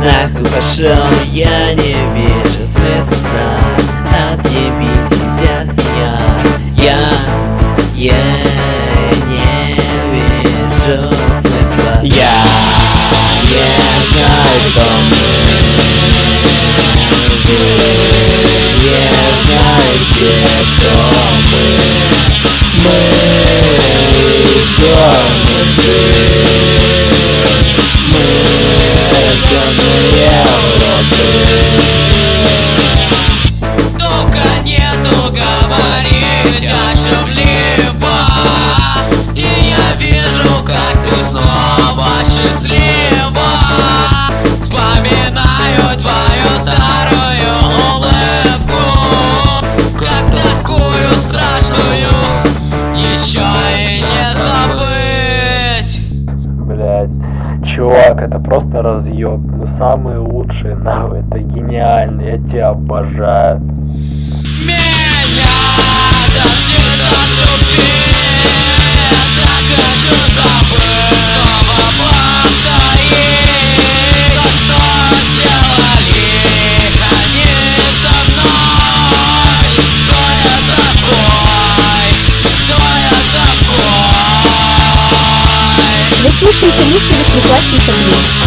Нахуй пошел, я не вижу смысла сна. Отъебитесь от меня. Я не вижу смысла. Я не знаю, кто мы. Вы не знаете, кто мы. Мы изгоны. Мы рожденные уроды. Только нету говорить о чем-либо, и я вижу, как ты снова счастлива. Вспоминаю твою старую улыбку, как такую страшную еще и не забыть. Блять, чувак, это просто разъеб. Мы самые лучшие, нахуй, это гениально, я тебя обожаю. Меня тащит от тупик, так хочу забыть. Снова повторить то, что сделали они со мной. Кто я такой? Кто я такой? Вы слушаете мысли восьмиклассника Блин.